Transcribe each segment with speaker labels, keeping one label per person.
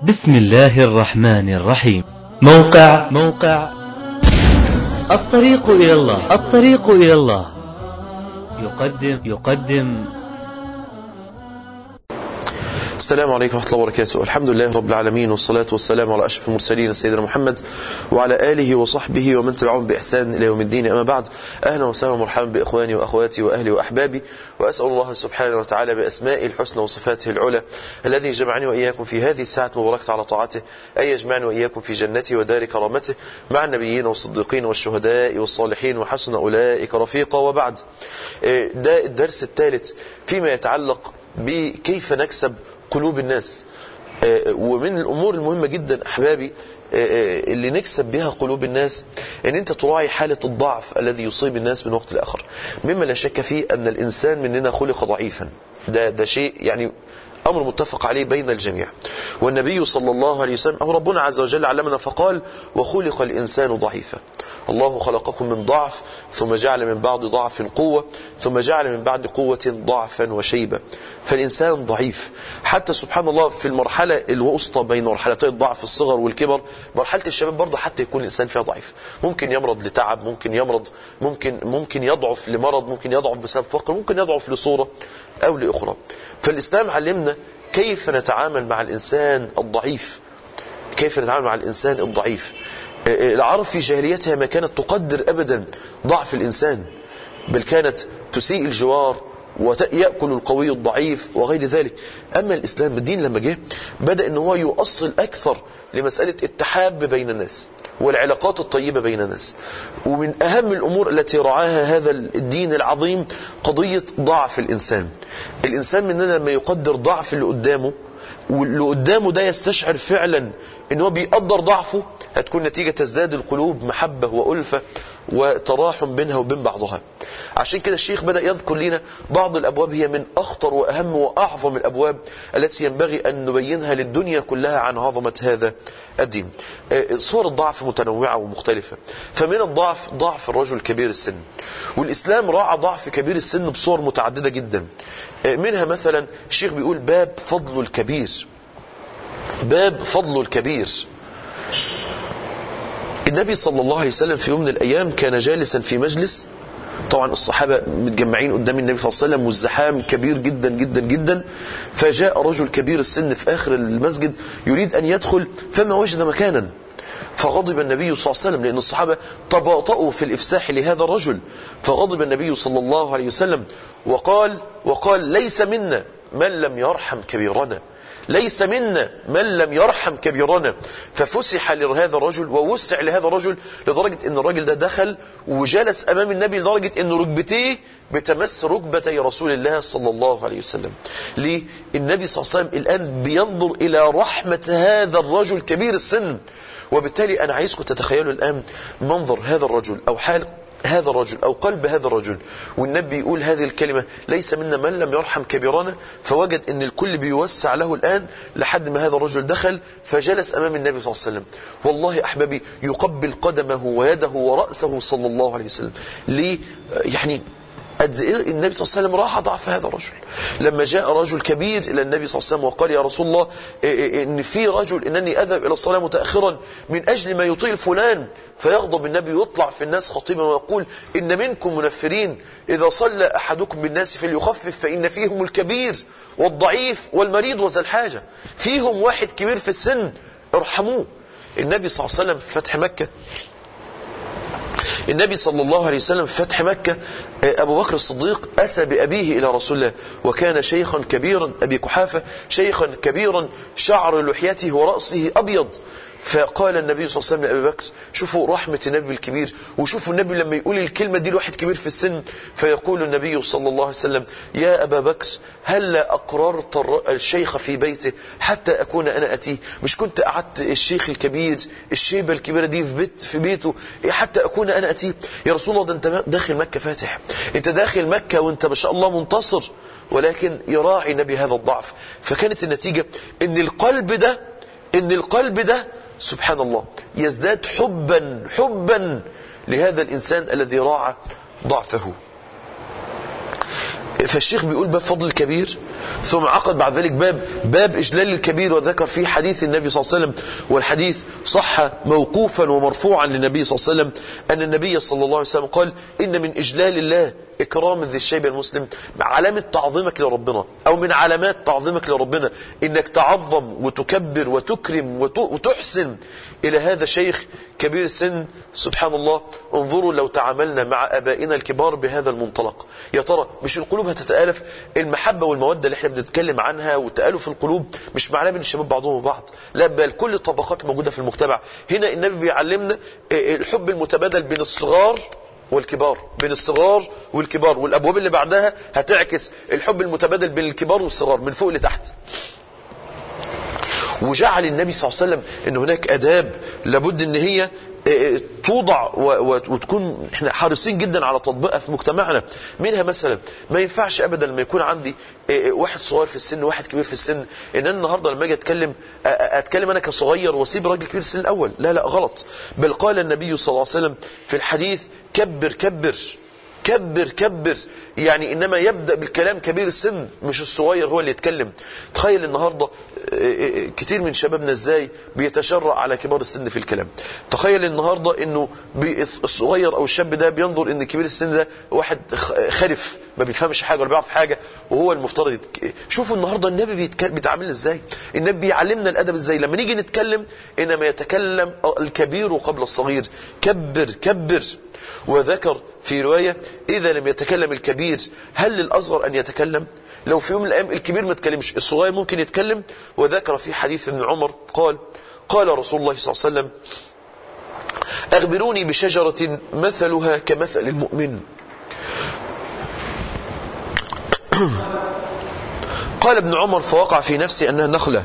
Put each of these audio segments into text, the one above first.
Speaker 1: بسم الله الرحمن الرحيم. موقع الطريق إلى الله يقدم
Speaker 2: السلام عليكم ورحمة الله وبركاته. الحمد لله رب العالمين، والصلاة والسلام على أشرف المرسلين سيدنا محمد وعلى آله وصحبه ومن تبعهم بإحسان إلى يوم الدين. أما بعد، أهلا وسهلا ومرحبا بإخواني وأخواتي وأهلي وأحبابي، وأسأل الله سبحانه وتعالى بأسمائه الحسنى وصفاته العلى الذي جمعني وإياكم في هذه الساعة المباركة على طاعته أن يجمعني وإياكم في جنته ودار كرامته مع النبيين والصديقين والشهداء والصالحين وحسن أولئك رفيقا. وبعد، ده الدرس الثالث فيما يتعلق بكيف نكسب قلوب الناس. ومن الأمور المهمة جدا أحبابي اللي نكسب بها قلوب الناس ان انت تراعي حالة الضعف الذي يصيب الناس من وقت لآخر. مما لا شك فيه ان الانسان مننا خلق ضعيفا، ده شيء يعني أمر متفق عليه بين الجميع. والنبي صلى الله عليه وسلم أو ربنا عز وجل علمنا فقال: وخلق الإنسان ضعيفا. الله خلقكم من ضعف ثم جعل من بعد ضعف قوة ثم جعل من بعد قوة ضعفا وشيبة. فالإنسان ضعيف حتى سبحان الله في المرحلة الوسطى بين مرحلتي الضعف الصغر والكبر، مرحلة الشباب برضه حتى يكون الإنسان فيها ضعيف. ممكن يمرض لتعب، ممكن يمرض، ممكن يضعف لمرض، ممكن يضعف بسبب فقر، ممكن يضعف لصورة أو لأخرى. فالإسلام علمنا كيف نتعامل مع الإنسان الضعيف. كيف نتعامل مع الإنسان الضعيف. العرب في جاهليتها ما كانت تقدر أبدا ضعف الإنسان، بل كانت تسيء الجوار ويأكل القوي الضعيف وغير ذلك. أما الإسلام الدين لما جه بدأ أنه هو يؤصل أكثر لمسألة التحاب بين الناس والعلاقات الطيبة بين الناس. ومن أهم الأمور التي رعاها هذا الدين العظيم قضية ضعف الإنسان. الإنسان مننا لما يقدر ضعف اللي قدامه، واللي قدامه ده يستشعر فعلا أنه بيقدر ضعفه، هتكون نتيجة تزداد القلوب محبة وألفة وتراحم بينها وبين بعضها. عشان كده الشيخ بدأ يذكر لنا بعض الأبواب هي من أخطر وأهم وأعظم الأبواب التي ينبغي أن نبينها للدنيا كلها عن عظمة هذا الدين. صور الضعف متنوعة ومختلفة. فمن الضعف ضعف الرجل كبير السن، والإسلام راعى ضعف كبير السن بصور متعددة جدا. منها مثلا الشيخ بيقول باب فضل الكبير. باب فضل الكبير. النبي صلى الله عليه وسلم في يوم من الأيام كان جالسا في مجلس، طبعا الصحابة متجمعين قدام النبي صلى الله عليه وسلم والزحام كبير جدا جدا جدا. فجاء رجل كبير السن في آخر المسجد يريد أن يدخل فما وجد مكانا، فغضب النبي صلى الله عليه وسلم لأن الصحابة تباطؤوا في الإفساح لهذا الرجل. فغضب النبي صلى الله عليه وسلم وقال ليس منا من لم يرحم كبيرنا، ليس منا من لم يرحم كبيرنا. ففسح لهذا الرجل ووسع لهذا الرجل لدرجة ان الرجل ده دخل وجلس امام النبي لدرجة ان ركبتيه بتمس ركبتي رسول الله صلى الله عليه وسلم. ليه؟ النبي صلى الله عليه وسلم الآن بينظر الى رحمة هذا الرجل كبير السن. وبالتالي انا عايزكم تتخيلوا الآن منظر هذا الرجل او حال هذا الرجل أو قلب هذا الرجل، والنبي يقول هذه الكلمة ليس منا من لم يرحم كبيرنا. فوجد أن الكل بيوسع له الآن لحد ما هذا الرجل دخل فجلس أمام النبي صلى الله عليه وسلم. والله أحبابي يقبل قدمه ويده ورأسه صلى الله عليه وسلم. ليه؟ يعني النبي صلى الله عليه وسلم راح ضعف هذا الرجل. لما جاء رجل كبير إلى النبي صلى الله عليه وسلم وقال يا رسول الله إن في رجل إنني أذهب إلى الصلاة متأخرا من أجل ما يطيل فلان، فيغضب النبي ويطلع في الناس خطيبا ويقول إن منكم منفرين، إذا صلى أحدكم بالناس فليخفف فإن فيهم الكبير والضعيف والمريض وذا الحاجة. فيهم واحد كبير في السن، ارحموه. النبي صلى الله عليه وسلم في فتح مكة، النبي صلى الله عليه وسلم في فتح مكة أبو بكر الصديق أسى بأبيه إلى رسول الله، وكان شيخا كبيرا، أبي قحافة شيخا كبيرا شعر لحيته ورأسه أبيض. فقال النبي صلى الله عليه وسلم لأبي بكر، شوفوا رحمة النبي الكبير، وشوفوا النبي لما يقول الكلمة دي لواحد كبير في السن. فيقول النبي صلى الله عليه وسلم يا أبا بكر هلا أقررت الشيخ في بيته حتى أكون أنا أتيه؟ مش كنت قعدت الشيخ الكبير الشيبة الكبيرة دي في بيته حتى أكون أنا أتيه؟ يا رسول الله ده أنت داخل مكة فاتح، أنت داخل مكة وأنت ما شاء الله منتصر. ولكن يراعي النبي هذا الضعف. فكانت النتيجة إن القلب ده سبحان الله يزداد حبا لهذا الإنسان الذي راعى ضعفه. فالشيخ بيقول باب فضل الكبير، ثم عقد بعد ذلك باب إجلال الكبير، وذكر فيه حديث النبي صلى الله عليه وسلم، والحديث صح موقوفا ومرفوعا للنبي صلى الله عليه وسلم، أن النبي صلى الله عليه وسلم قال: إن من إجلال الله إكرام ذي الشيب المسلم. علامة تعظيمك لربنا أو من علامات تعظيمك لربنا إنك تعظم وتكبر وتكرم وتحسن إلى هذا الشيخ كبير السن. سبحان الله، انظروا لو تعاملنا مع أبائنا الكبار بهذا المنطلق، يا ترى مش القلوب هتتآلف؟ المحبة والمودة اللي احنا بنتكلم عنها وتآلف القلوب مش معناه بين الشباب بعضهم وبعض، لا، بل كل الطبقات موجودة في المجتمع. هنا النبي بيعلمنا الحب المتبادل بين الصغار والكبار، بين الصغار والكبار، والأبواب اللي بعدها هتعكس الحب المتبادل بين الكبار والصغار من فوق لتحت. وجعل النبي صلى الله عليه وسلم ان هناك آداب لابد ان هي توضع وتكون احنا حريصين جدا على تطبيقها في مجتمعنا. منها مثلا ما ينفعش ابدا لما يكون عندي واحد صغير في السن وواحد كبير في السن، ان انا النهارده لما اجي اتكلم انا كصغير واسيب راجل كبير السن الاول، لا غلط. بل قال النبي صلى الله عليه وسلم في الحديث: كبر كبر كبر كبر، يعني انما يبدأ بالكلام كبير السن، مش الصغير هو اللي يتكلم. تخيل النهاردة كتير من شبابنا ازاي بيتشرع على كبار السن في الكلام. تخيل النهاردة انه الصغير او الشاب ده بينظر ان كبير السن ده واحد خرف ما بيفهمش حاجة ولا بيعرف حاجة وهو المفترض شوفوا النهاردة النبي بيتعامل ازاي، النبي بيعلمنا الادب ازاي. لما نيجي نتكلم انما يتكلم الكبير قبل الصغير، كبر كبر. وذكر في رواية: إذا لم يتكلم الكبير هل للأصغر أن يتكلم؟ لو في يوم من الأيام الكبير ما تكلمش الصغير ممكن يتكلم. وذكر في حديث ابن عمر قال رسول الله صلى الله عليه وسلم: أخبروني بشجرة مثلها كمثل المؤمن. قال ابن عمر: فوقع في نفسي أنها نخلة،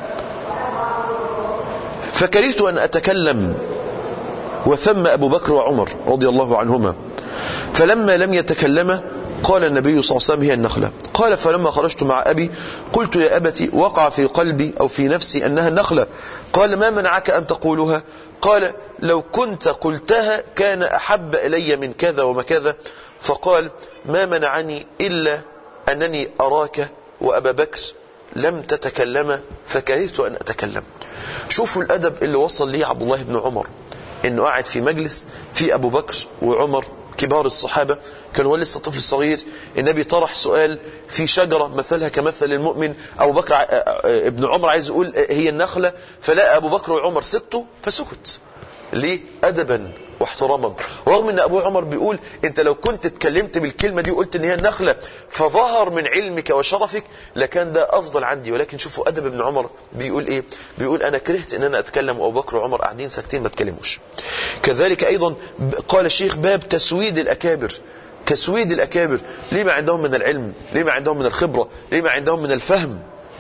Speaker 2: فكرهت أن أتكلم، وثم أبو بكر وعمر رضي الله عنهما، فلما لم يتكلم قال النبي صلى الله عليه وسلم: هي النخلة. قال: فلما خرجت مع أبي قلت: يا أبتي، وقع في قلبي أو في نفسي أنها النخلة. قال: ما منعك أن تقولها؟ قال: لو كنت قلتها كان أحب إلي من كذا ومكذا. فقال: ما منعني إلا أنني أراك وأبا بكر لم تتكلم فكرهت أن أتكلم. شوفوا الأدب اللي وصل ليه عبد الله بن عمر، إنه قاعد في مجلس في أبو بكر وعمر كبار الصحابة، كان هو لسه طفل صغير. النبي طرح سؤال في شجرة مثلها كمثل المؤمن، أبو بكر ابن عمر عايز يقول هي النخلة، فلقى أبو بكر وعمر سكتوا فسكت. ليه؟ أدبا واحتراما، رغم ان ابو عمر بيقول انت لو كنت اتكلمت بالكلمة دي وقلت ان هي النخلة فظهر من علمك وشرفك لكان ده افضل عندي. ولكن شوفوا ادب ابن عمر بيقول ايه، بيقول انا كرهت ان انا اتكلم وابو بكر وعمر قاعدين ساكتين ما اتكلموش. كذلك ايضا قال الشيخ: باب تسويد الاكابر. تسويد الاكابر، ليه؟ ما عندهم من العلم، ليه؟ ما عندهم من الخبرة، ليه؟ ما عندهم من الفهم.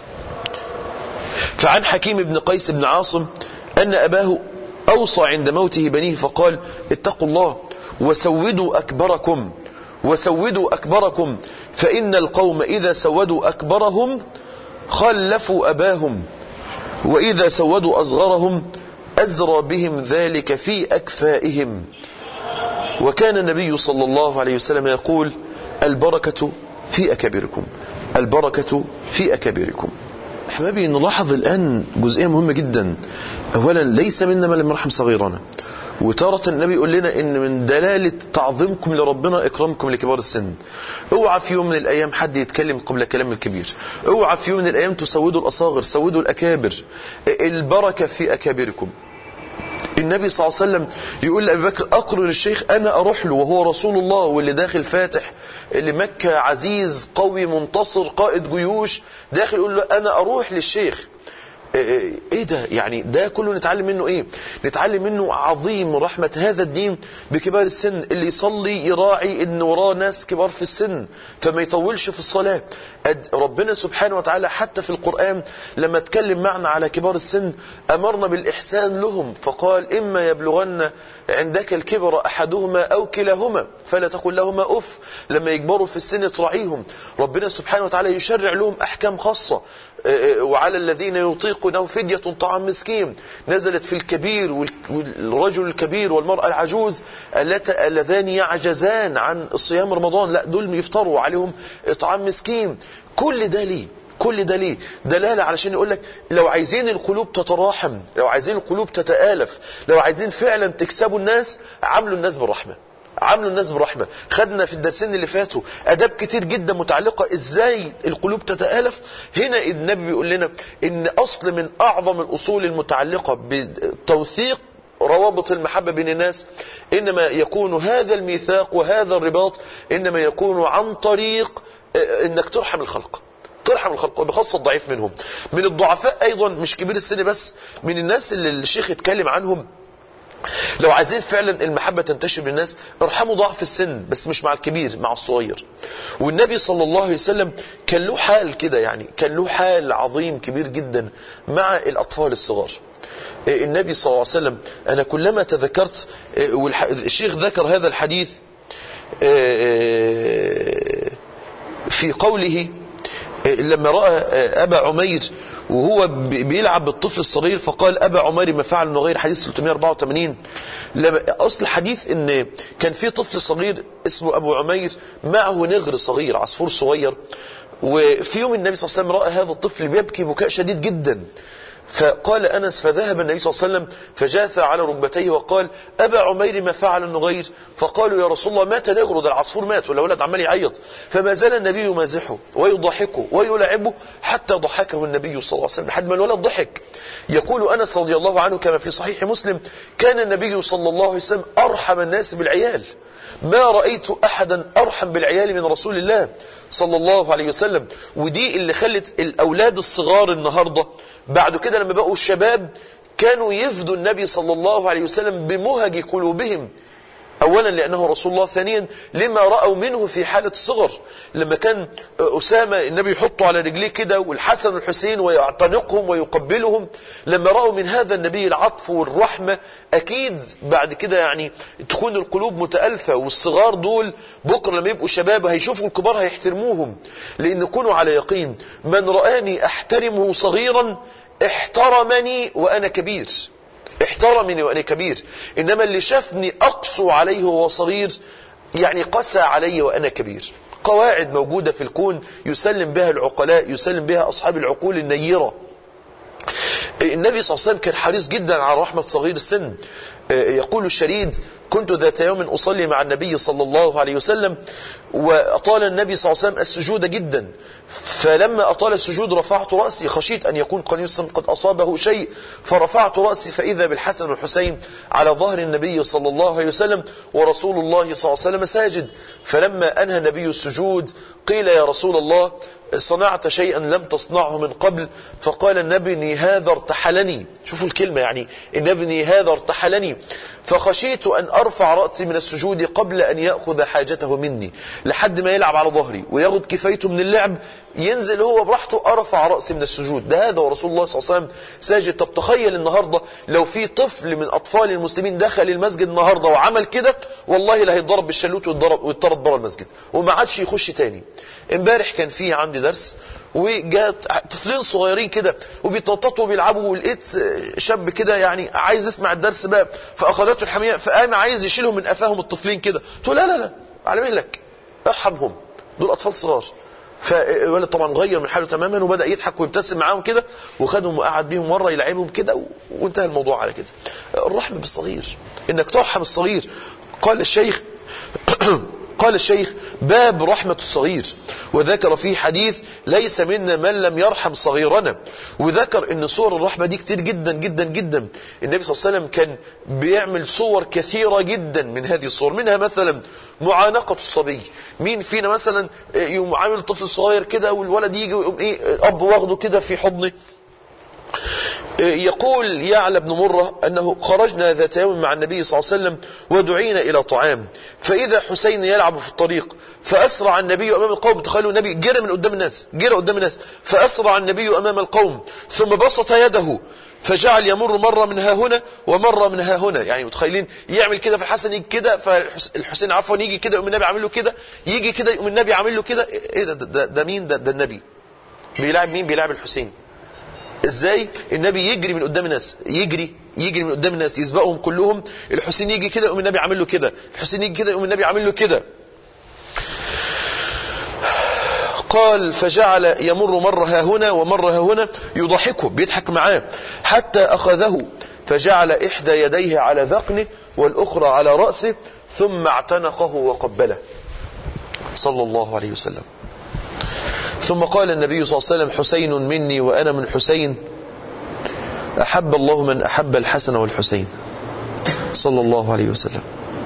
Speaker 2: فعن حكيم بن قيس بن عاصم ان اباه أوصى عند موته بنيه فقال: اتقوا الله وسودوا أكبركم، وسودوا أكبركم، فإن القوم إذا سودوا أكبرهم خلفوا أباهم، وإذا سودوا أصغرهم أزرى بهم ذلك في أكفائهم. وكان النبي صلى الله عليه وسلم يقول: البركة في أكابركم، البركة في أكابركم. أحبابي نلاحظ الآن جزئية مهمة جدا. أولا ليس منا من لم يرحم صغيرنا، وتارة النبي يقول لنا إن من دلالة تعظيمكم لربنا إكرامكم لكبار السن. اوعى في يوم من الأيام حد يتكلم قبل كلام الكبير، اوعى في يوم من الأيام تسودوا الأصاغر، سودوا الأكابر. البركة في أكابركم. النبي صلى الله عليه وسلم يقول لأبي بكر: أقرر الشيخ أنا أروح له وهو رسول الله واللي داخل فاتح لمكة عزيز قوي منتصر قائد جيوش، داخل يقول له أنا أروح للشيخ. ايه ده؟ يعني ده كله نتعلم منه ايه؟ نتعلم منه عظيم رحمة هذا الدين بكبار السن، اللي يصلي يراعي ان وراه ناس كبار في السن فما يطولش في الصلاة. ربنا سبحانه وتعالى حتى في القرآن لما اتكلم معنا على كبار السن أمرنا بالإحسان لهم، فقال: إما يبلغن عندك الكبر أحدهما أو كلاهما فلا تقل لهما أف. لما يكبروا في السن تراعيهم. ربنا سبحانه وتعالى يشرع لهم أحكام خاصة. وعلى الذين يطيقونه فدية طعام مسكين، نزلت في الكبير والرجل الكبير والمرأة العجوز اللذان يعجزان عن صيام رمضان، لا دول يفطروا عليهم طعام مسكين. كل ده ليه؟ كل ده ليه؟ دلالة علشان يقول لك لو عايزين القلوب تتراحم، لو عايزين القلوب تتآلف، لو عايزين فعلا تكسبوا الناس، عاملوا الناس بالرحمة، عاملوا الناس برحمة. خدنا في الدرسين اللي فاتوا أداب كتير جدا متعلقة إزاي القلوب تتآلف. هنا النبي بيقول لنا إن أصل من أعظم الأصول المتعلقة بتوثيق روابط المحبة بين الناس، إنما يكون هذا الميثاق وهذا الرباط إنما يكون عن طريق إنك ترحم الخلق، ترحم الخلق وبخاصة الضعيف منهم. من الضعفاء أيضا مش كبير السن بس، من الناس اللي الشيخ اتكلم عنهم، لو عايزين فعلا المحبة تنتشر بالناس ارحموا ضعف السن، بس مش مع الكبير، مع الصغير. والنبي صلى الله عليه وسلم كان له حال كده، يعني كان له حال عظيم كبير جدا مع الأطفال الصغار. النبي صلى الله عليه وسلم، أنا كلما تذكرت، والشيخ ذكر هذا الحديث في قوله لما رأى أبا عمير وهو بيلعب بالطفل الصغير فقال أبا عمير ما فعل، غير حديث 384. أصل الحديث إن كان في طفل صغير اسمه أبو عمير معه نغر صغير، عصفور صغير، وفي يوم النبي صلى الله عليه وسلم رأى هذا الطفل بيبكي بكاء شديد جدا، فقال أنس فذهب النبي صلى الله عليه وسلم فجاث على ركبتيه وقال أبا عمير ما فعل النغير؟ فقالوا يا رسول الله مات نغر، ده العصفور مات، ولا ولد عمال يعيط. فما زال النبي يمازحه ويضحكه ويلعبه حتى ضحكه النبي صلى الله عليه وسلم لحد ما الولد ضحك. يقول أنس رضي الله عنه كما في صحيح مسلم كان النبي صلى الله عليه وسلم أرحم الناس بالعيال، ما رأيت أحدا أرحم بالعيال من رسول الله صلى الله عليه وسلم. ودي اللي خلت الأولاد الصغار النهاردة بعد كده لما بقوا الشباب كانوا يفدوا النبي صلى الله عليه وسلم بمهج قلوبهم، أولا لأنه رسول الله، ثانيا لما رأوا منه في حالة الصغر. لما كان أسامة النبي يحطه على رجليه كده والحسن والحسين ويعتنقهم ويقبلهم، لما رأوا من هذا النبي العطف والرحمة، أكيد بعد كده يعني تكون القلوب متألفة، والصغار دول بكرة لما يبقوا شباب هيشوفوا الكبار هيحترموهم، لأن كونوا على يقين من رآني أحترمه صغيرا احترمني وأنا كبير، احترمني وأنا كبير. إنما اللي شافني أقسو عليه وهو صغير يعني قسى علي وأنا كبير. قواعد موجودة في الكون يسلم بها العقلاء، يسلم بها أصحاب العقول النيرة. النبي صلى الله عليه وسلم كان حريص جدا على رحمة صغير السن. يقول الشريد كنت ذات يوم أصلي مع النبي صلى الله عليه وسلم وأطال النبي صلى الله عليه وسلم السجود جدا، فلما أطال السجود رفعت رأسي خشيت أن يكون قميصا قد أصابه شيء، فرفعت رأسي فإذا بالحسن والحسين على ظهر النبي صلى الله عليه وسلم ورسول الله صلى الله عليه وسلم ساجد. فلما أنهى النبي السجود قيل يا رسول الله صنعت شيئا لم تصنعه من قبل؟ فقال النبي هذا ارتحلني. شوفوا الكلمة، يعني النبي هذا ارتحلني، فخشيت أن أرفع رأسي من السجود قبل أن يأخذ حاجته مني، لحد ما يلعب على ظهري وياخد كفايته من اللعب ينزل هو براحته أرفع رأسي من السجود. ده هذا ورسول الله صلى الله عليه وسلم ساجد. طب تخيل النهاردة لو في طفل من أطفال المسلمين دخل المسجد النهاردة وعمل كده، والله لا هيتضرب بالشلوت ويتطرد بره المسجد وما عادش يخش تاني. امبارح كان في عندي درس وجاء طفلين صغيرين كده وبيتنططوا وبيلعبوا، ولقيت شاب كده يعني عايز يسمع الدرس بقى، فأخذته الحمية فقام عايز يشيلهم من قفاهم الطفلين كده. تقول لا لا لا على مهلك ارحمهم، دول أطفال صغار. فالولد طبعا غير من حاله تماما وبدأ يضحك ويبتسم معاهم كده، وخدهم وقعد بيهم مرة يلعبهم كده وانتهى الموضوع على كده. الرحمة بالصغير، انك ترحم الصغير. قال الشيخ باب رحمة الصغير، وذكر فيه حديث ليس منا من لم يرحم صغيرنا، وذكر ان صور الرحمة دي كتير جدا جدا جدا. النبي صلى الله عليه وسلم كان بيعمل صور كثيرة جدا من هذه الصور، منها مثلا معانقة الصبي. مين فينا مثلا يقوم عامل طفل صغير كده والولد يجي ويقوم الاب واخده كده في حضنه. يقول يعلى بن مرة أنه خرجنا ذات يوم مع النبي صلى الله عليه وسلم ودعينا إلى طعام، فإذا حسين يلعب في الطريق فأسرع النبي أمام القوم. تخيلوا النبي جرى من قدام الناس، فأسرع النبي أمام القوم ثم بسط يده فجعل يمر مرة من ها هنا ومرة من ها هنا. يعني متخيلين يعمل كده في الحسن يجي كده، فالحسين عفوا يجي كده يقوم النبي عامل له كده، يجي كده يقوم النبي عامل له كده. ايه ده مين؟ ده النبي بيلعب مين؟ بيلعب الحسين. ازاي؟ النبي يجري من قدام الناس، يجري من قدام الناس يسبقهم كلهم، الحسين يجي كده يقوم النبي عامل له كده، الحسين يجي كده يقوم النبي عامل له كده. قال فجعل يمر مرة ها هنا ومرة ها هنا يضحكه، بيضحك معاه، حتى أخذه فجعل إحدى يديه على ذقنه والأخرى على رأسه ثم اعتنقه وقبله صلى الله عليه وسلم. ثم قال النبي صلى الله عليه وسلم حسين مني وأنا من حسين، أحب الله من أحب الحسن والحسين صلى الله عليه وسلم.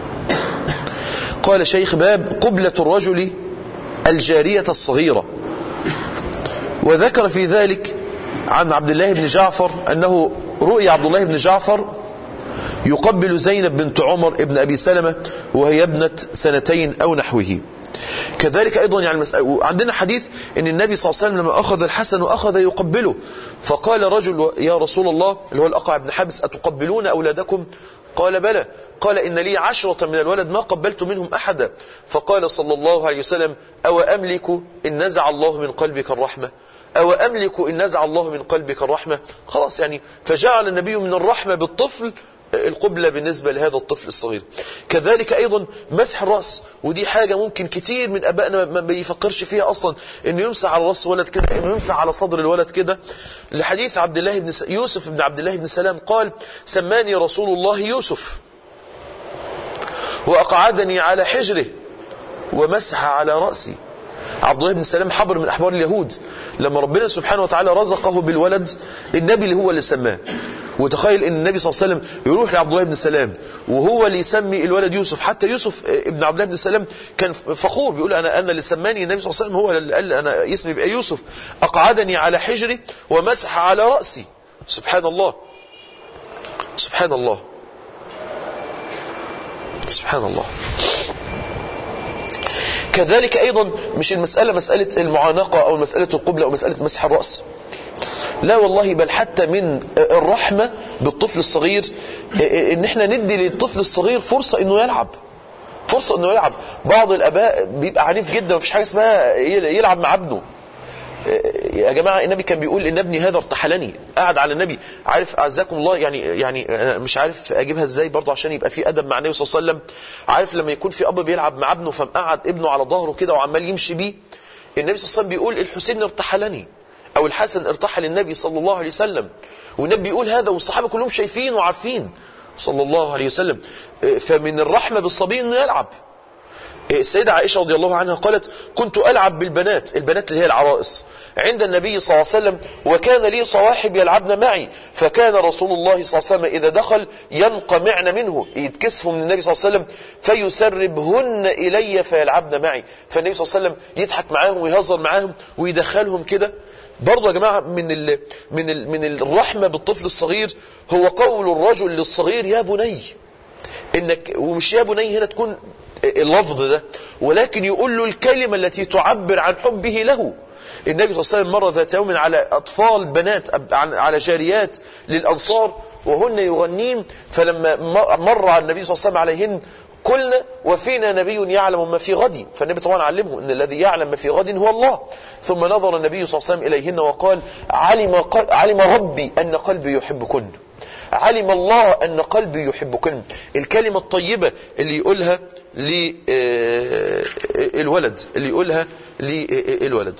Speaker 2: قال شيخ باب قبلة الرجل الجارية الصغيرة. وذكر في ذلك عن عبد الله بن جعفر أنه رؤي عبد الله بن جعفر يقبل زينب بنت عمر ابن أبي سلمة وهي ابنة 2 أو نحوه. كذلك أيضا يعني عندنا حديث أن النبي صلى الله عليه وسلم لما أخذ الحسن وأخذ يقبله فقال رجل يا رسول الله اللي هو الأقرع بن حابس أتقبلون أولادكم؟ قال بلى. قال إن لي 10 من الولد ما قبلت منهم أحدا. فقال صلى الله عليه وسلم أو أملك إن نزع الله من قلبك الرحمة، أو أملك إن نزع الله من قلبك الرحمة. خلاص يعني فجعل النبي من الرحمة بالطفل القبلة بالنسبة لهذا الطفل الصغير. كذلك أيضا مسح الرأس، ودي حاجة ممكن كتير من أبائنا ما بيفكرش فيها أصلا، إنه يمسح على رأس ولد كده، إنه يمسح على صدر الولد كده. لحديث عبد الله بن يوسف بن عبد الله بن سلام قال سماني رسول الله يوسف وأقعدني على حجره ومسح على رأسي. عبد الله بن سلام حبر من أحبار اليهود، لما ربنا سبحانه وتعالى رزقه بالولد النبي اللي هو اللي سماه. وتخيل ان النبي صلى الله عليه وسلم يروح لعبد الله بن سلام وهو اللي يسمي الولد يوسف. حتى يوسف ابن عبد الله بن سلام كان فخور بيقول انا اللي سماني النبي صلى الله عليه وسلم، هو اللي قال انا اسمي بقى يوسف. اقعدني على حجري ومسح على رأسي. سبحان الله سبحان الله سبحان الله. كذلك ايضا مش المسألة مسألة المعانقة او مسألة القبلة او مسألة مسح الرأس، لا والله، بل حتى من الرحمة بالطفل الصغير ان احنا ندي للطفل الصغير فرصة انه يلعب، فرصة انه يلعب. بعض الاباء بيبقى عنيف جدا ومفيش حاجة اسمها يلعب مع ابنه. يا جماعة النبي كان بيقول ان ابني هذا ارتحلني، قاعد على النبي. عارف اعزكم الله يعني أنا مش عارف اجيبها ازاي برضه عشان يبقى في ادب مع النبي صلى الله عليه وسلم. عارف لما يكون في اب بيلعب مع ابنه فمقعد ابنه على ظهره كده وعمال يمشي بيه، النبي صلى الله عليه وسلم بيقول الحسين ارتحلني او الحسن ارتحل النبي صلى الله عليه وسلم. والنبي بيقول هذا والصحابة كلهم شايفين وعارفين صلى الله عليه وسلم. فمن الرحمة بالصبي انه يلعب. السيدة عائشة رضي الله عنها قالت كنت ألعب بالبنات، البنات اللي هي العرائس، عند النبي صلى الله عليه وسلم وكان لي صواحب يلعبن معي، فكان رسول الله صلى الله عليه وسلم إذا دخل ينقمعن منه، يتكسفوا من النبي صلى الله عليه وسلم فيسربهن إلي فيلعبن معي. فالنبي صلى الله عليه وسلم يضحك معاهم ويهزر معاهم ويدخلهم كده. برضو يا جماعة من الرحمة بالطفل الصغير هو قول الرجل للصغير يا بني، إنك ومش يا بني هنا تكون اللفظ ده، ولكن يقول له الكلمة التي تعبر عن حبه له. النبي صلى الله عليه وسلم مر ذات يوم على أطفال بنات على جاريات للأنصار وهن يغنين، فلما مر على النبي صلى الله عليه وسلم عليهن قلنا وفينا نبي يعلم ما في غد، فالنبي طبعا علمهم ان الذي يعلم ما في غد هو الله. ثم نظر النبي صلى الله عليه وسلم إليهن وقال علم ربي أن قلبي يحبكن، علم الله أن قلبي يحبكن. الكلمة الطيبة اللي يقولها للولد، اللي يقولها للولد.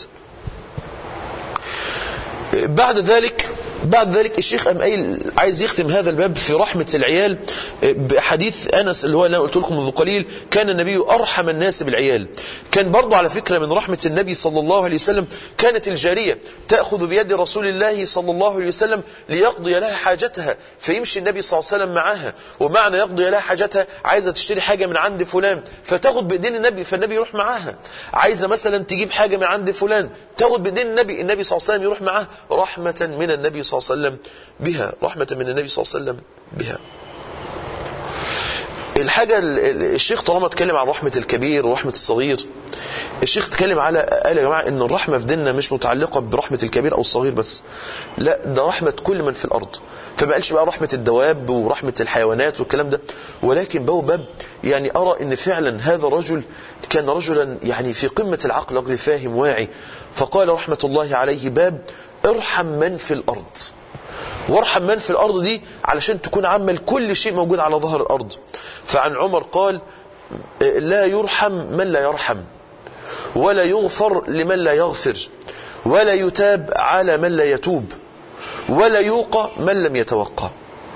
Speaker 2: بعد ذلك الشيخ قام قايل عايز يختم هذا الباب في رحمة العيال بحديث أنس اللي هو اللي أنا قلت لكم منذ قليل، كان النبي أرحم الناس بالعيال. كان برضو على فكرة من رحمة النبي صلى الله عليه وسلم كانت الجارية تأخذ بيد رسول الله صلى الله عليه وسلم ليقضي لها حاجتها، فيمشي النبي صلى الله عليه وسلم معها. ومعنى يقضي لها حاجتها عايزة تشتري حاجة من عند فلان فتاخد بإيدين النبي، فالنبي يروح معاها. عايزة مثلا تجيب حاجة من عند فلان تاخد بإيدين النبي صلى الله عليه وسلم يروح معها، رحمة من النبي صلى الله عليه وسلم بها، رحمة من النبي صلى الله عليه وسلم بها. الحاجة الشيخ طالما اتكلم عن رحمة الكبير ورحمة الصغير، الشيخ اتكلم قال يا جماعة ان الرحمة في ديننا مش متعلقة برحمة الكبير او الصغير بس، لا ده رحمة كل من في الارض. فما قالش بقى رحمة الدواب ورحمة الحيوانات والكلام ده، ولكن باب يعني ارى ان فعلا هذا الرجل كان رجلا يعني في قمة العقل، رجل فاهم واعي، فقال رحمة الله عليه باب ارحم من في الارض. وارحم من في الأرض دي علشان تكون عامة لكل شيء موجود على ظهر الأرض. فعن عمر قال لا يرحم من لا يرحم، ولا يغفر لمن لا يغفر، ولا يتاب على من لا يتوب، ولا يوقى من لم يتوقى.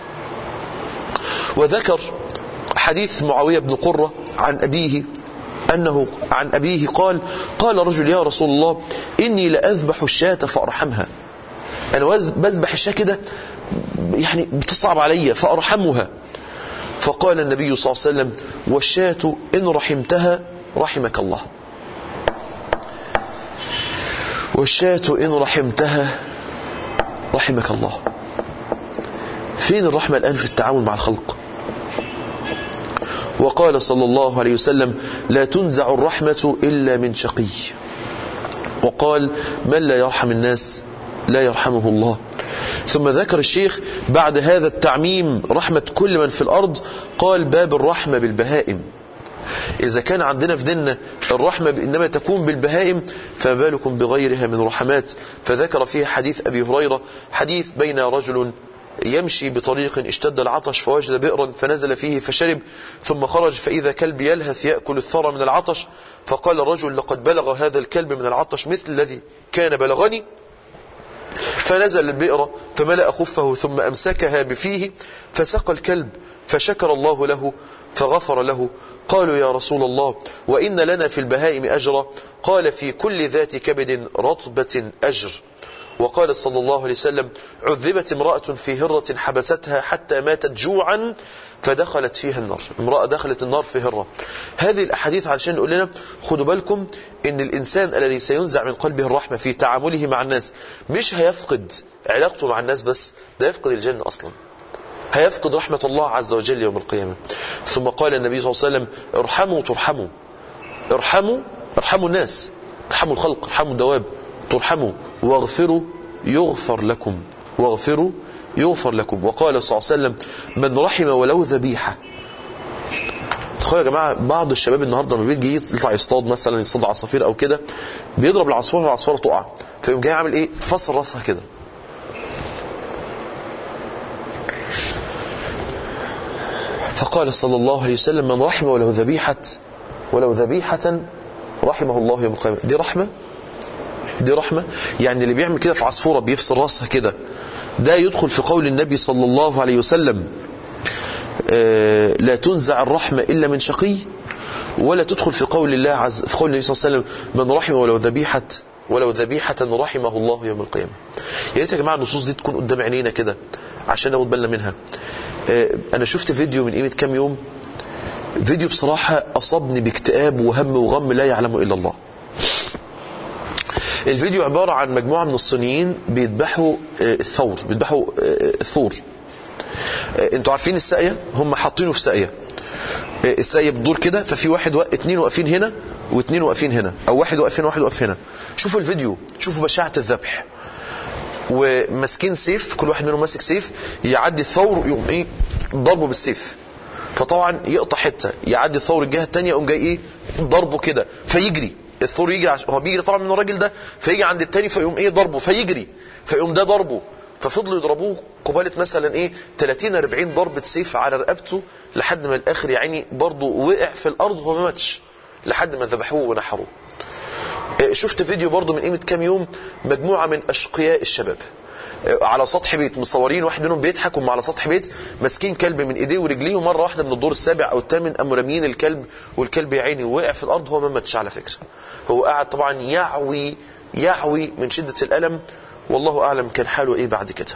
Speaker 2: وذكر حديث معاوية بن قرة عن أبيه أنه عن أبيه قال رجل يا رسول الله إني لأذبح الشاة فأرحمها، أنا بذبح الشاة كده يعني بتصعب علي فأرحمها. فقال النبي صلى الله عليه وسلم والشاة إن رحمتها رحمك الله، والشاة إن رحمتها رحمك الله. فين الرحمة الآن في التعامل مع الخلق؟ وقال صلى الله عليه وسلم لا تنزع الرحمة إلا من شقي، وقال من لا يرحم الناس لا يرحمه الله. ثم ذكر الشيخ بعد هذا التعميم رحمة كل من في الأرض، قال باب الرحمة بالبهائم. إذا كان عندنا في ديننا الرحمة إنما تكون بالبهائم، فما بالكم بغيرها من رحمات. فذكر فيه حديث أبي هريرة، حديث بين رجل يمشي بطريق اشتد العطش فوجد بئرا فنزل فيه فشرب، ثم خرج فإذا كلب يلهث يأكل الثرى من العطش، فقال الرجل لقد بلغ هذا الكلب من العطش مثل الذي كان بلغني، فنزل البئر فملأ خفه ثم أمسكها بفيه فسقى الكلب فشكر الله له فغفر له. قالوا يا رسول الله وإن لنا في البهائم أجرا؟ قال في كل ذات كبد رطبة أجر. وقال صلى الله عليه وسلم عذبت امرأة في هرة حبستها حتى ماتت جوعا فدخلت فيها النار، امرأة دخلت النار في هرة. هذه الأحاديث علشان نقول لنا خدوا بالكم إن الإنسان الذي سينزع من قلبه الرحمة في تعامله مع الناس مش هيفقد علاقته مع الناس بس، ده يفقد الجنة أصلا، هيفقد رحمة الله عز وجل يوم القيامة. ثم قال النبي صلى الله عليه وسلم ارحموا ترحموا، ارحموا الناس، ارحموا الخلق، ارحموا الدواب، ترحموا، واغفروا يغفر لكم، واغفروا يغفر لكم. وقال صلى الله عليه وسلم من رحم ولو ذبيحة. تخيلوا يا جماعة بعض الشباب النهاردة لما بيجي يطلع يصطاد مثلا، يصطاد عصافير أو كده، بيضرب العصفورة والعصفورة تقع، فيقوم جاي عامل إيه؟ فصل راسها كده. فقال صلى الله عليه وسلم من رحم ولو ذبيحة رحمه الله يوم القيامة. دي رحمة؟ دي رحمة؟ يعني اللي بيعمل كده في عصفورة بيفصل راسها كده، ده يدخل في قول النبي صلى الله عليه وسلم لا تنزع الرحمة إلا من شقي، ولا تدخل في قول الله في قول النبي صلى الله عليه وسلم من رحم ولو ذبيحة رحمه الله يوم القيامة. يا ريت يا جماعة النصوص دي تكون قدام عينينا كده عشان ناخد بالنا منها. أنا شفت فيديو من قيمة كام يوم، فيديو بصراحة أصابني باكتئاب وهم وغم لا يعلمه إلا الله. الفيديو عبارة عن مجموعة من الصينيين بيذبحوا الثور. انتوا عارفين الساقية، هم حاطينه في ساقية، الساقية بتدور كده، ففي اتنين واقفين هنا واتنين واقفين هنا، او واحد واقف هنا وواحد واقف هنا. شوفوا الفيديو، شوفوا بشاعة الذبح، وماسكين سيف، كل واحد منهم ماسك سيف، يعدي الثور يقوم ايه ضربه بالسيف، فطبعا يقطع حتة، يعدي الثور الجهة التانية يقوم جاي ايه ضربه كده، فيجري الثور، يجري هو بيجري طبعا من الراجل ده، فيجي عند التاني فيقوم ايه ضربه، فيجري، فيقوم ده ضربه، ففضلوا يضربوه قبالة مثلا ايه 30-40 ضربة سيف على رقبته، لحد ما الاخر يعني برضه وقع في الارض وهو ما ماتش، لحد ما ذبحوه ونحروه. شفت فيديو برضه من قيمة كام يوم، مجموعة من اشقياء الشباب على سطح بيت مصورين، واحد منهم بيضحك وهم على سطح بيت ماسكين كلب من ايديه ورجليه، ومره واحده من الدور السابع او الثامن قاموا راميين الكلب، والكلب يا عيني وقع في الارض، هو ما ماتش على فكره، هو قاعد طبعا يعوي من شده الالم، والله اعلم كان حاله ايه بعد كده.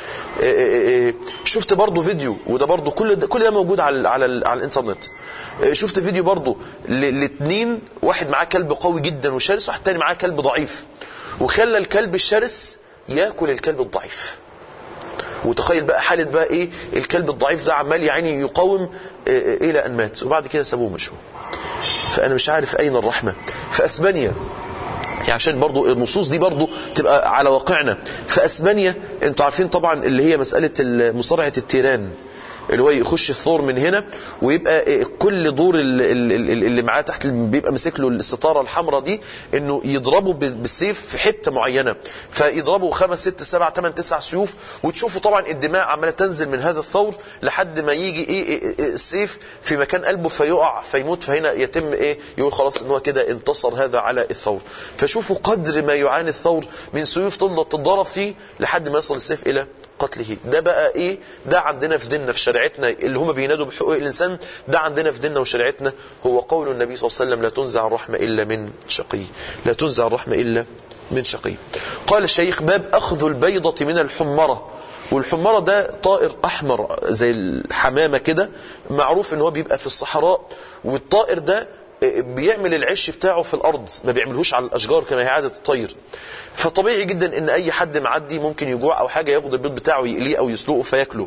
Speaker 2: شفت برضه فيديو، وده برضه كل ده موجود على الانترنت. شفت فيديو برضه الاثنين، واحد معاه كلب قوي جدا وشرس، واحد تاني معاه كلب ضعيف، وخلى الكلب الشرس ياكل الكلب الضعيف، وتخيل بقى حالة بقى ايه الكلب الضعيف ده عمال يعني يقاوم الى ان مات، وبعد كده سابوه مشوا. فانا مش عارف اين الرحمة. في اسبانيا، يعني عشان برضو النصوص دي برضو تبقى على واقعنا، في اسبانيا انتوا عارفين طبعا اللي هي مسألة مصارعة التيران، اللي هو يخش الثور من هنا ويبقى كل دور اللي معاه تحت بيبقى مسك له الستاره الحمراء دي، انه يضربه بالسيف في حته معينه، فيضربه 5 6 7 8 9 سيوف، وتشوفوا طبعا الدماء عماله تنزل من هذا الثور لحد ما يجي السيف في مكان قلبه فيقع فيموت، فهنا يتم يقول خلاص ان هو كده انتصر هذا على الثور. فشوفوا قدر ما يعاني الثور من سيوف تفضل تتضرب فيه لحد ما يصل السيف الى قتله. ده بقى ده عندنا في ديننا في شريعتنا اللي هم بينادوا بحقوق الإنسان، ده عندنا في ديننا وشريعتنا هو قول النبي صلى الله عليه وسلم: لا تنزع الرحمة إلا من شقي، لا تنزع الرحمة إلا من شقي. قال الشيخ: باب أخذ البيضة من الحمرة. والحمرة ده طائر أحمر زي الحمامة كده، معروف ان هو بيبقى في الصحراء، والطائر ده بيعمل العش بتاعه في الأرض، ما بيعملهوش على الأشجار كما هي عادة الطير. فطبيعي جدا ان اي حد معدي ممكن يجوع او حاجة ياخد البيض بتاعه يقليه او يسلقه فياكله.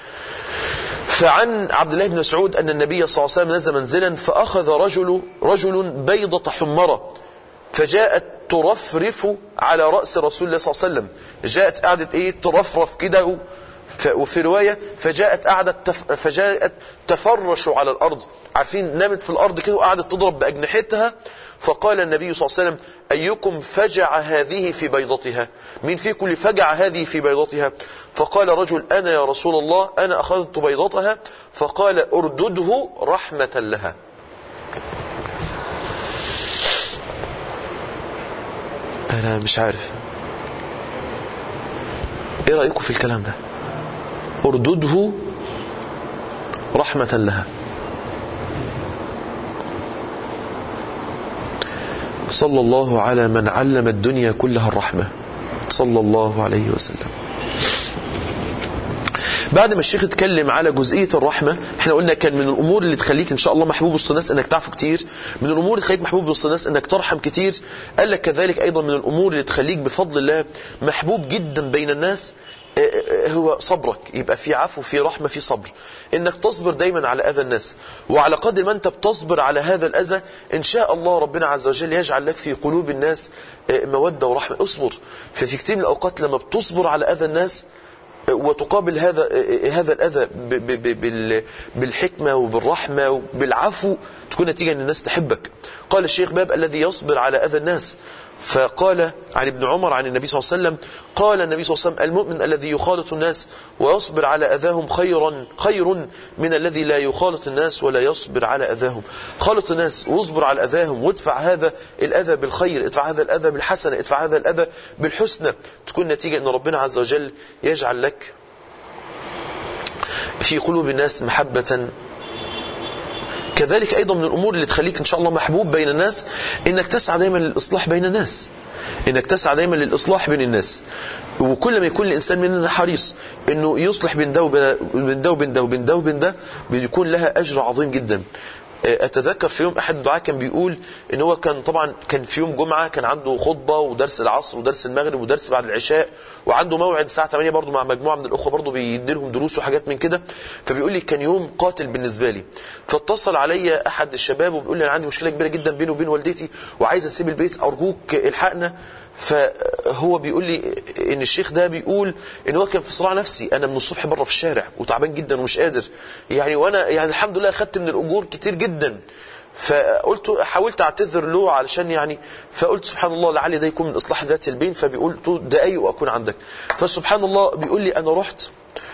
Speaker 2: فعن عبد الله بن مسعود ان النبي صلى الله عليه وسلم نزل منزلا فاخذ رجل بيضة حمرة فجاءت ترفرف على رأس رسول الله صلى الله عليه وسلم. جاءت قعدت ترفرف كده، وفي رواية فجاءت تفرش على الأرض، عارفين نامت في الأرض كده وقعدت تضرب بأجنحتها. فقال النبي صلى الله عليه وسلم: أيكم فجع هذه في بيضتها؟ من فيكم اللي فجع هذه في بيضتها؟ فقال رجل: أنا يا رسول الله، أنا أخذت بيضتها. فقال: أردده رحمة لها. أنا مش عارف إيه رأيكم في الكلام ده؟ أردده رحمة لها. صلى الله على من علم الدنيا كلها الرحمة، صلى الله عليه وسلم. بعد ما الشيخ اتكلم على جزئية الرحمة، احنا قلنا كان من الأمور اللي تخليك إن شاء الله محبوب وسط الناس انك تعفو كتير، من الأمور اللي تخليك محبوب وسط الناس انك ترحم كتير. قال لك كذلك أيضا من الأمور اللي تخليك بفضل الله محبوب جدا بين الناس هو صبرك، يبقى في عفو، في رحمة، في صبر، انك تصبر دايما على اذى الناس. وعلى قدر ما انت بتصبر على هذا الاذى ان شاء الله ربنا عز وجل يجعل لك في قلوب الناس مودة ورحمة. اصبر. ففي كتير من الاوقات لما بتصبر على اذى الناس وتقابل هذا الاذى بالحكمة وبالرحمة وبالعفو، تكون نتيجة ان الناس تحبك. قال الشيخ: باب الذي يصبر على اذى الناس. فقال عن ابن عمر عن النبي صلى الله عليه وسلم، قال النبي صلى الله عليه وسلم: المؤمن الذي يخالط الناس ويصبر على أذاهم خير من الذي لا يخالط الناس ولا يصبر على أذاهم. خالط الناس واصبر على أذاهم، وادفع هذا الأذى بالخير، ادفع هذا الأذى بالحسنة، ادفع هذا الأذى بالحسنى، تكون نتيجة أن ربنا عز وجل يجعل لك في قلوب الناس محبة. كذلك أيضا من الأمور اللي تخليك إن شاء الله محبوب بين الناس إنك تسعى دائما للإصلاح بين الناس، إنك تسعى دائما للإصلاح بين الناس. وكل ما يكون الإنسان مننا حريص إنه يصلح بين ده وبين ده وبين ده وبين ده وبين ده، بيكون لها أجر عظيم جدا. أتذكر في يوم أحد الدعاة كان بيقول إن هو كان في يوم جمعة كان عنده خطبة ودرس العصر ودرس المغرب ودرس بعد العشاء، وعنده موعد الساعة 8 برضه مع مجموعة من الأخوة برضه بيديلهم دروس وحاجات من كده. فبيقول لي كان يوم قاتل بالنسبة لي. فاتصل علي أحد الشباب وبيقول لي: أنا عندي مشكلة كبيرة جدا بيني وبين والدتي وعايز أسيب البيت، أرجوك الحقنا. فهو بيقول لي ان الشيخ ده بيقول ان هو كان في صراع نفسي، انا من الصبح بره في الشارع وتعبان جدا ومش قادر وانا الحمد لله اخدت من الاجور كتير جدا. فقلت حاولت اعتذر له علشان فقلت سبحان الله لعل ده يكون من اصلاح ذات البين. فبيقول دقايق واكون عندك. فسبحان الله بيقول لي انا رحت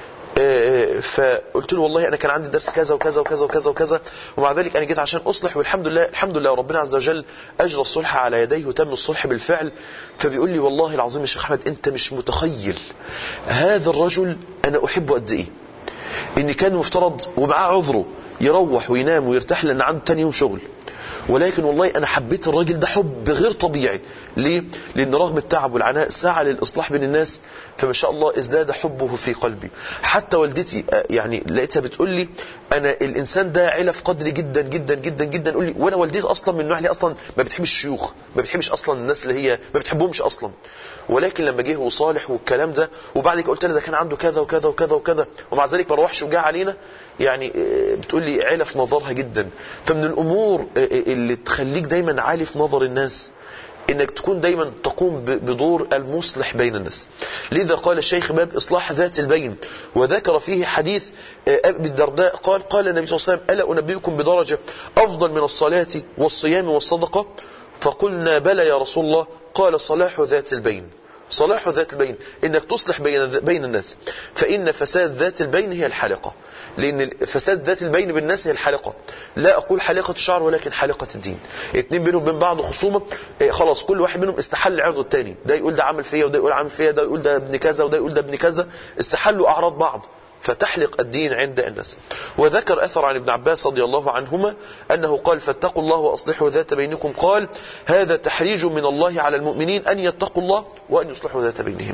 Speaker 2: فقلت له والله انا كان عندي درس كذا وكذا وكذا وكذا وكذا، ومع ذلك انا جيت عشان اصلح، والحمد لله ربنا عز وجل اجرى الصلح على يديه وتم الصلح بالفعل. فبيقول لي والله العظيم يا شيخ احمد انت مش متخيل هذا الرجل انا احبه قد ايه، ان كان مفترض ومعاه عذره يروح وينام ويرتاح لأن عنده تاني يوم شغل، ولكن والله أنا حبيت الراجل ده حب غير طبيعي. ليه؟ لأن رغم التعب والعناء سعى للإصلاح بين الناس، فما شاء الله ازداد حبه في قلبي. حتى والدتي يعني لقيتها بتقول لي أنا الإنسان ده علا في قدري جدا جدا جدا جدا. قول لي وأنا والدتي أصلا من النوع اللي أصلا ما بتحبش الشيوخ، ما بتحبش أصلا الناس اللي هي ما بتحبهمش أصلا، ولكن لما جه وصالح والكلام ده وبعد كده قلت لها ده كان عنده كذا وكذا وكذا وكذا ومع ذلك ما روحش وجاء علينا، يعني بتقول لي علا في نظرها جدا. فمن الأمور اللي تخليك دايما عالي في نظر الناس انك تكون دايما تقوم بدور المصلح بين الناس. لذا قال الشيخ باب إصلاح ذات البين، وذكر فيه حديث أبي الدرداء قال النبي صلى الله عليه وسلم ألا أنبئكم بدرجة أفضل من الصلاة والصيام والصدقة؟ فقلنا بلى يا رسول الله. قال صلاح ذات البين. صلاح ذات البين انك تصلح بين الناس، فإن فساد ذات البين هي الحلقة. لأن فساد ذات البين بالناس هي الحلقة، لا أقول حلقة الشعر ولكن حلقة الدين. اتنين بينهم بين بعض خصومة، خلاص كل واحد منهم استحل عرض التاني، ده يقول ده عمل فيا وده يقول عمل فيا، ده يقول ده ابن كذا وده يقول ده ابن كذا، استحلوا أعراض بعض، فتحلق الدين عند الناس. وذكر أثر عن ابن عباس رضي الله عنهما أنه قال فاتقوا الله وأصلحوا ذات بينكم، قال هذا تحريج من الله على المؤمنين أن يتقوا الله وأن يصلحوا ذات بينهم.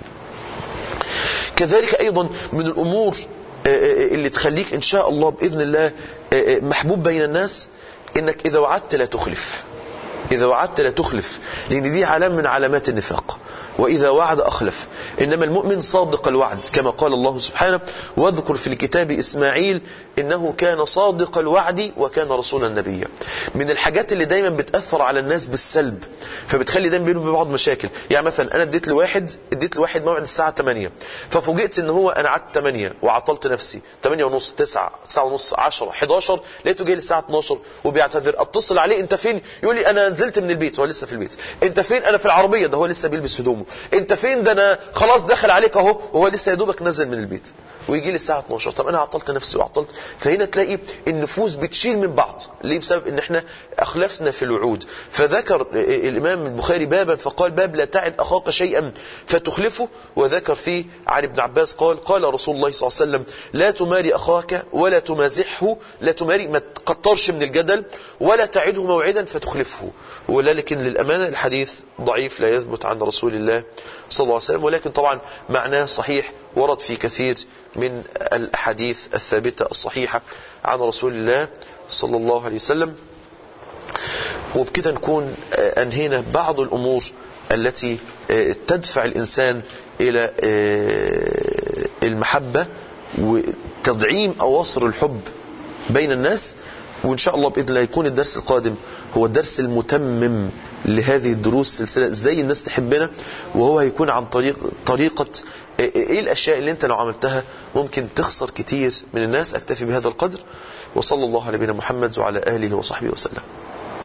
Speaker 2: كذلك أيضا من الأمور اللي تخليك إن شاء الله بإذن الله محبوب بين الناس إنك إذا وعدت لا تخلف. إذا وعدت لا تخلف، لأن دي علامة من علامات النفاق. وإذا وعد أخلف. إنما المؤمن صادق الوعد كما قال الله سبحانه واذكر في الكتاب إسماعيل إنه كان صادق الوعد وكان رسولا نبيا. من الحاجات اللي دايما بتأثر على الناس بالسلب، فبتخلي دايما بينهم بعض مشاكل. يعني مثلا أنا اديت لواحد موعد الساعة 8، ففوجئت إن هو أنا قعدت 8 وعطلت نفسي 8:30 9 9:30 10 11، لقيته جاي الساعة 12 وبيعتذر. اتصل عليه أنت فين؟ يقول لي أنا نزلت من البيت، هو لسه في البيت. أنت فين؟ أنا في العربية، ده هو لسه بيلبس هدومه. أنت فين؟ ده أنا خلاص دخل عليك أهو وهو لسه يا دوبك نزل من البيت. ويجي لي الساعة 12، طب أنا عطلت نفسي وعطلت. فهنا تلاقي النفوس بتشيل من بعض. ليه؟ بسبب إن إحنا أخلفنا في الوعود. فذكر الإمام البخاري بابا فقال باب لا تعد أخاك شيئا فتخلفه. وذكر فيه عن ابن عباس قال رسول الله صلى الله عليه وسلم لا تماري أخاك ولا تمازحه، لا تماري ما تقطرش من الجدل، ولا تعده موعدا فتخلفه. ولكن للأمانة الحديث ضعيف لا يثبت عن رسول الله صلى الله عليه وسلم، ولكن طبعا معناه صحيح، ورد في كثير من الأحاديث الثابتة الصحيحة عن رسول الله صلى الله عليه وسلم. وبكده نكون أنهينا بعض الأمور التي تدفع الإنسان إلى المحبة وتدعيم أواصر الحب بين الناس. وإن شاء الله بإذن الله يكون الدرس القادم هو الدرس المتمم لهذه الدروس سلسلة ازاي الناس تحبنا، وهو هيكون عن طريقة ايه الاشياء اللي انت لو عملتها ممكن تخسر كتير من الناس. اكتفي بهذا القدر، وصلى الله على نبينا محمد وعلى آله وصحبه وسلم.